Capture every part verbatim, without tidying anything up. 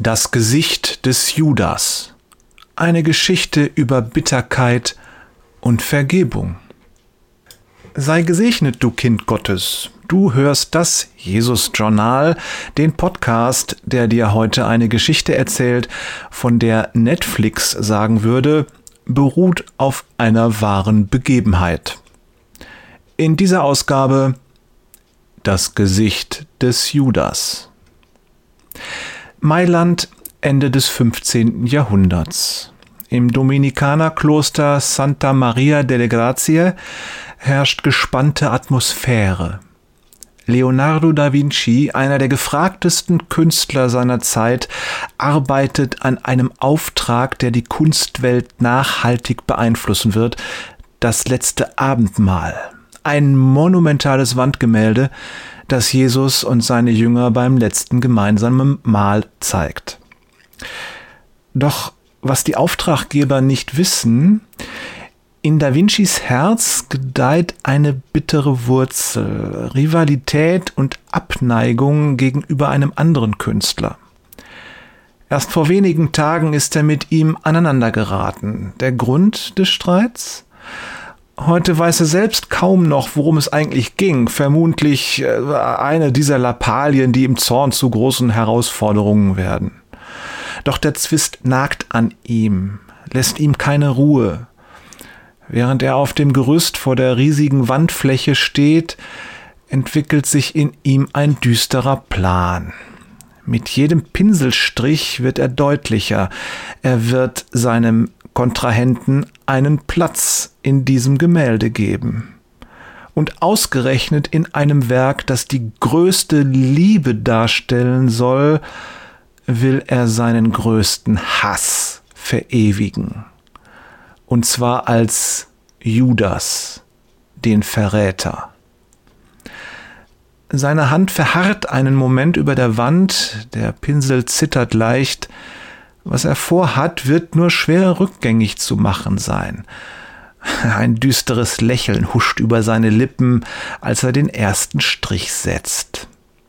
Das Gesicht des Judas. Eine Geschichte über Bitterkeit und Vergebung. Sei gesegnet, du Kind Gottes. Du hörst das Jesus-Journal, den Podcast, der dir heute eine Geschichte erzählt, von der Netflix sagen würde, beruht auf einer wahren Begebenheit. In dieser Ausgabe das Gesicht des Judas. Mailand, Ende des fünfzehnten Jahrhunderts. Im Dominikanerkloster Santa Maria delle Grazie herrscht gespannte Atmosphäre. Leonardo da Vinci, einer der gefragtesten Künstler seiner Zeit, arbeitet an einem Auftrag, der die Kunstwelt nachhaltig beeinflussen wird: das letzte Abendmahl. Ein monumentales Wandgemälde, das Jesus und seine Jünger beim letzten gemeinsamen Mahl zeigt. Doch was die Auftraggeber nicht wissen: in Da Vincis Herz gedeiht eine bittere Wurzel, Rivalität und Abneigung gegenüber einem anderen Künstler. Erst vor wenigen Tagen ist er mit ihm aneinandergeraten. Der Grund des Streits? Heute weiß er selbst kaum noch, worum es eigentlich ging. Vermutlich eine dieser Lappalien, die im Zorn zu großen Herausforderungen werden. Doch der Zwist nagt an ihm, lässt ihm keine Ruhe. Während er auf dem Gerüst vor der riesigen Wandfläche steht, entwickelt sich in ihm ein düsterer Plan. Mit jedem Pinselstrich wird er deutlicher. Er wird seinem Kontrahenten einen Platz in diesem Gemälde geben. Und ausgerechnet in einem Werk, das die größte Liebe darstellen soll, will er seinen größten Hass verewigen. Und zwar als Judas, den Verräter. Seine Hand verharrt einen Moment über der Wand, der Pinsel zittert leicht. Was er vorhat, wird nur schwer rückgängig zu machen sein. Ein düsteres Lächeln huscht über seine Lippen, als er den ersten Strich setzt.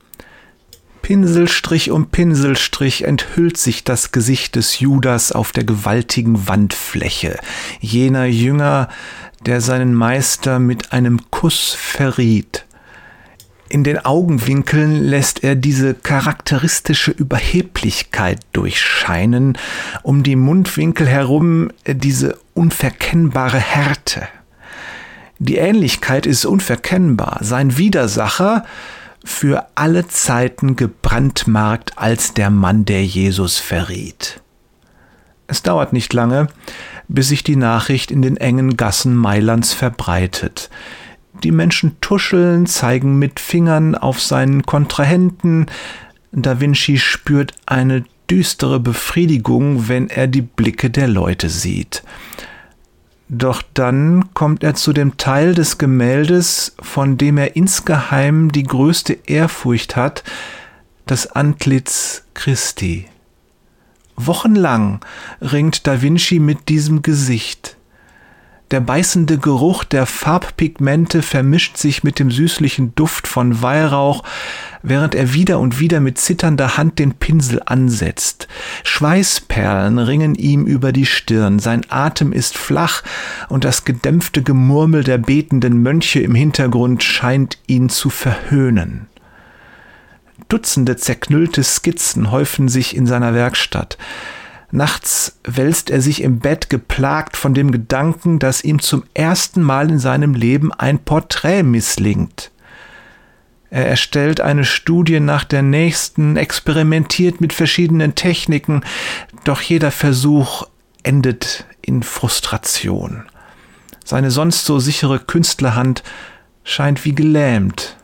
Pinselstrich um Pinselstrich enthüllt sich das Gesicht des Judas auf der gewaltigen Wandfläche. Jener Jünger, der seinen Meister mit einem Kuss verriet. In den Augenwinkeln lässt er diese charakteristische Überheblichkeit durchscheinen, um die Mundwinkel herum diese unverkennbare Härte. Die Ähnlichkeit ist unverkennbar. Sein Widersacher, für alle Zeiten gebrandmarkt als der Mann, der Jesus verriet. Es dauert nicht lange, bis sich die Nachricht in den engen Gassen Mailands verbreitet. Die Menschen tuscheln, zeigen mit Fingern auf seinen Kontrahenten. Da Vinci spürt eine düstere Befriedigung, wenn er die Blicke der Leute sieht. Doch dann kommt er zu dem Teil des Gemäldes, von dem er insgeheim die größte Ehrfurcht hat: das Antlitz Christi. Wochenlang ringt Da Vinci mit diesem Gesicht. Der beißende Geruch der Farbpigmente vermischt sich mit dem süßlichen Duft von Weihrauch, während er wieder und wieder mit zitternder Hand den Pinsel ansetzt. Schweißperlen ringen ihm über die Stirn, sein Atem ist flach und das gedämpfte Gemurmel der betenden Mönche im Hintergrund scheint ihn zu verhöhnen. Dutzende zerknüllte Skizzen häufen sich in seiner Werkstatt. Nachts wälzt er sich im Bett, geplagt von dem Gedanken, dass ihm zum ersten Mal in seinem Leben ein Porträt misslingt. Er erstellt eine Studie nach der nächsten, experimentiert mit verschiedenen Techniken, doch jeder Versuch endet in Frustration. Seine sonst so sichere Künstlerhand scheint wie gelähmt.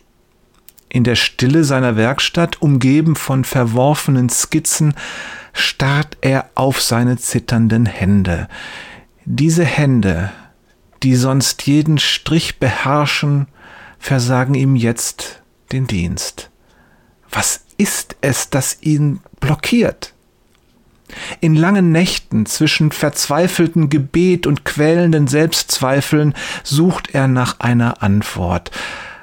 In der Stille seiner Werkstatt, umgeben von verworfenen Skizzen, starrt er auf seine zitternden Hände. Diese Hände, die sonst jeden Strich beherrschen, versagen ihm jetzt den Dienst. Was ist es, das ihn blockiert? In langen Nächten zwischen verzweifeltem Gebet und quälenden Selbstzweifeln sucht er nach einer Antwort.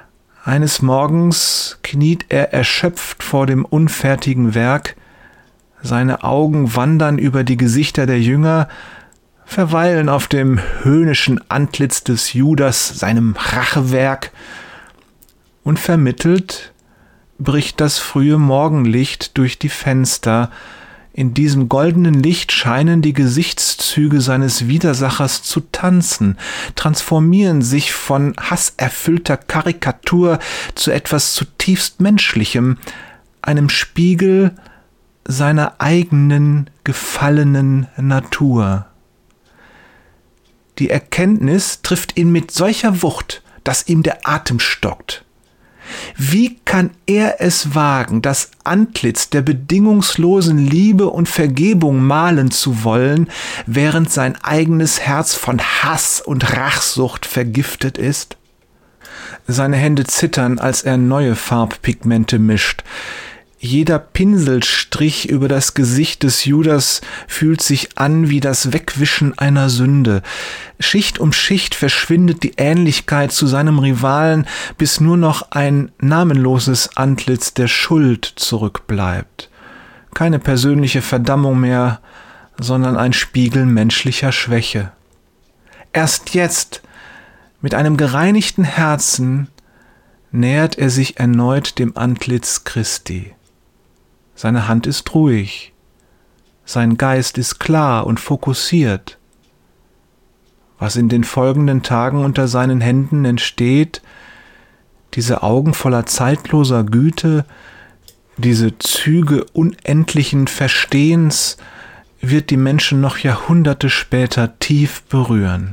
Eines Morgens kniet er erschöpft vor dem unfertigen Werk. Seine Augen wandern über die Gesichter der Jünger, verweilen auf dem höhnischen Antlitz des Judas, seinem Rachewerk, und vermittelt bricht das frühe Morgenlicht durch die Fenster. In diesem goldenen Licht scheinen die Gesichtszüge seines Widersachers zu tanzen, transformieren sich von hasserfüllter Karikatur zu etwas zutiefst Menschlichem, einem Spiegel seiner eigenen gefallenen Natur. Die Erkenntnis trifft ihn mit solcher Wucht, dass ihm der Atem stockt. Wie kann er es wagen, das Antlitz der bedingungslosen Liebe und Vergebung malen zu wollen, während sein eigenes Herz von Hass und Rachsucht vergiftet ist? Seine Hände zittern, als er neue Farbpigmente mischt. Jeder Pinselstrich über das Gesicht des Judas fühlt sich an wie das Wegwischen einer Sünde. Schicht um Schicht verschwindet die Ähnlichkeit zu seinem Rivalen, bis nur noch ein namenloses Antlitz der Schuld zurückbleibt. Keine persönliche Verdammung mehr, sondern ein Spiegel menschlicher Schwäche. Erst jetzt, mit einem gereinigten Herzen, nähert er sich erneut dem Antlitz Christi. Seine Hand ist ruhig, sein Geist ist klar und fokussiert. Was in den folgenden Tagen unter seinen Händen entsteht, diese Augen voller zeitloser Güte, diese Züge unendlichen Verstehens, wird die Menschen noch Jahrhunderte später tief berühren.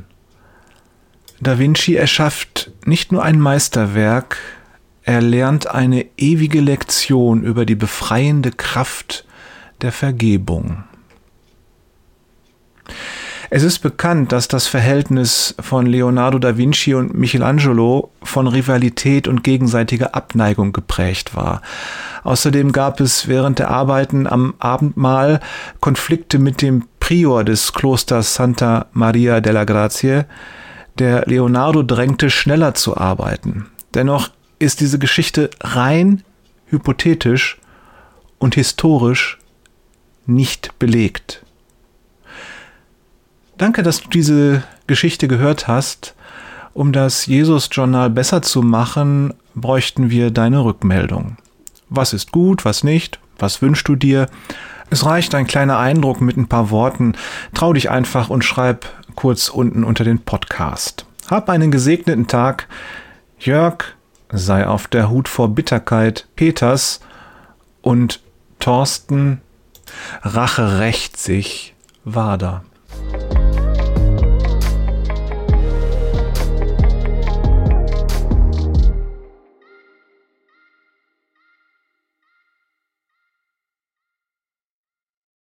Da Vinci erschafft nicht nur ein Meisterwerk, er lernt eine ewige Lektion über die befreiende Kraft der Vergebung. Es ist bekannt, dass das Verhältnis von Leonardo da Vinci und Michelangelo von Rivalität und gegenseitiger Abneigung geprägt war. Außerdem gab es während der Arbeiten am Abendmahl Konflikte mit dem Prior des Klosters Santa Maria della Grazie, der Leonardo drängte, schneller zu arbeiten. Dennoch ist diese Geschichte rein hypothetisch und historisch nicht belegt. Danke, dass du diese Geschichte gehört hast. Um das Jesus-Journal besser zu machen, bräuchten wir deine Rückmeldung. Was ist gut, was nicht? Was wünschst du dir? Es reicht ein kleiner Eindruck mit ein paar Worten. Trau dich einfach und schreib kurz unten unter den Podcast. Hab einen gesegneten Tag. Jörg, sei auf der Hut vor Bitterkeit, Peters und Thorsten, Rache rächt sich, Wader.